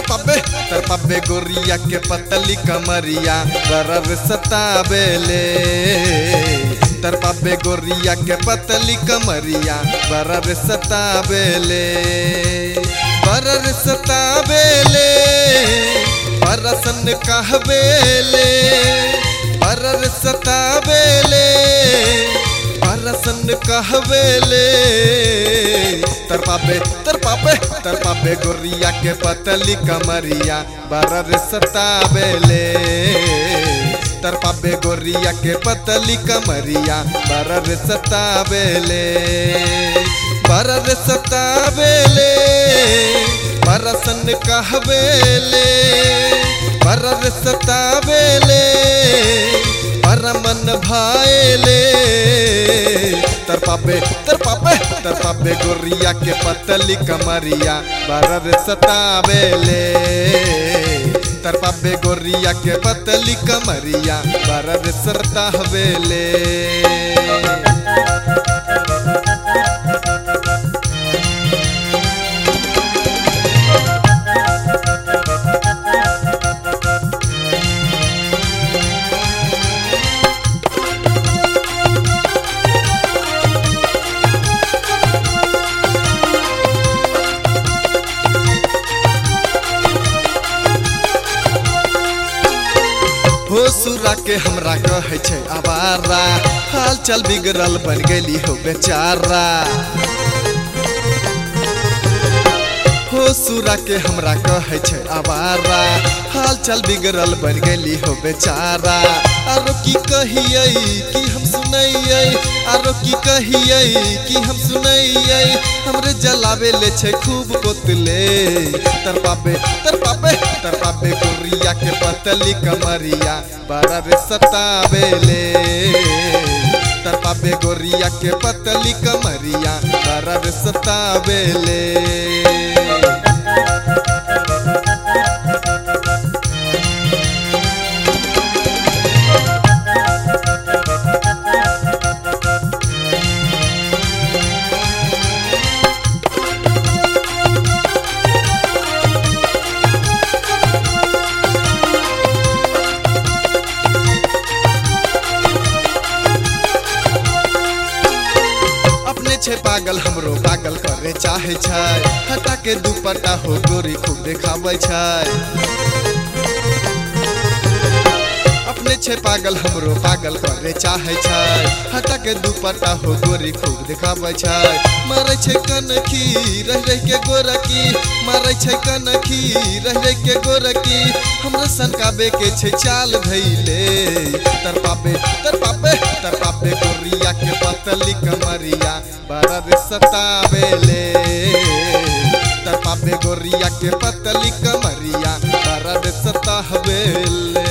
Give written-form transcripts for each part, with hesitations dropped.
तरपाबे गोरिया के पतली कमरिया बरर सताबेले तरपाबे गोरिया के पतली कमरिया बरर सताबेले परसन कहबेले बरर सताबेले परसन कहबेले तरपाबे गोरिया के पतली कमरिया बरर सताबेले तरपाबे गोरिया के पतली कमरिया बरर सताबेले परसन कहबेले बरर सताबेले परमन भाएले तरपाबे गोरिया के पतली कमरिया बरर सताबेले तरपाबे गोरिया के पतली कमरिया बरर सताबेले हो सुरा के हमरा कहे छे आवारा हाल चल बिगड़ल बन गेली हो बेचारा हो सुरा के हमरा कहे छे आवारा हाल चल बिगड़ल बन गेली हो बेचारा आरो की कहिए कि हम सुनैये आरो की कहिए कि हम सुनैये हमरे जलावे ले छे खूब कोतले तरपाबे गोरिया के पतली कमरिया बरर सताबेले तरपाबे गोरिया के पतली कमरिया बरर सताबेले छे पागल हमरो पागल करे चाहे छै हटा के दुपट्टा हो गोरी खूब देखावे छै अपने छे पागल हमरो पागल करे चाहे छै हटा के दुपट्टा हो गोरी खूब देखावे छै मारे छे कनखी रह के गोरकी मारे छे कनखी रह के गोरकी हमरा सनकाबे के छे चाल धैले तरपाबे गोरिया के पतली कमरिया बरर सताबेले तरपाबे गोरिया के पतली कमरिया बरर सताबेले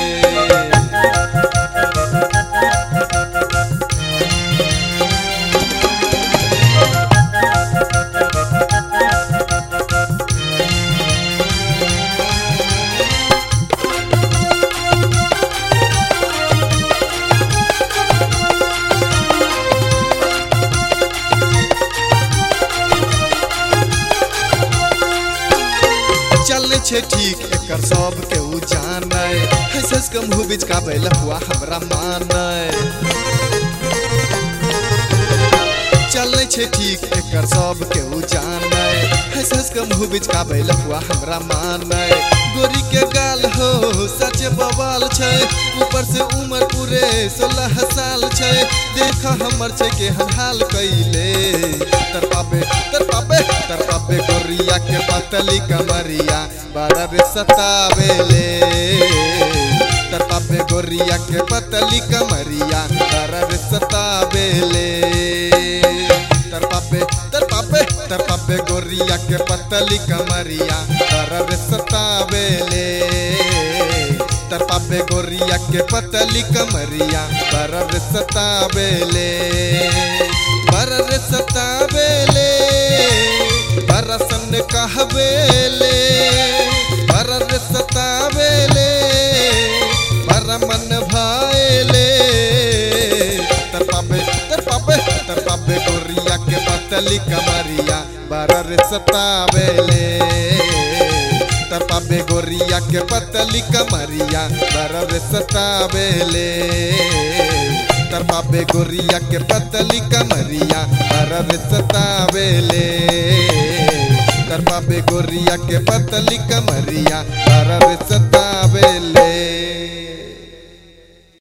चले छे ठीक एकर सब के उ जाने हंस के मुँह बिचकाबे लहुआ हमरा माने चले छे ठीक एकर सब के उ जाने हंस के मुँह बिचकाबे लहुआ हमरा माने गोरी के गाल हो सच बवाल छे ऊपर से उम्र पूरे 16 साल छे देखा हमर छे के हाल कैले तरपाबे गोरिया के पतली कमरिया बरर सताबेले तरपाबे गोरिया के पतली कमरिया बरर सताबेले तरपाबे गोरिया के पतली कमरिया बरर सताबेले तरपाबे गोरिया के पतली कमरिया बरर सताबेले परसन कहबेले बरर सताबेले परमन भाएले तरपाबे गोरिया के पतली कमरिया बरर सताबेले पाबे गोरिया के पतली कमरिया बड़ा रे सतावेले तर पाबे गोरिया के पतली कमरिया बड़ा रे सतावेले तर पाबे गोरिया के पतली कमरिया बड़ा रे सतावेले।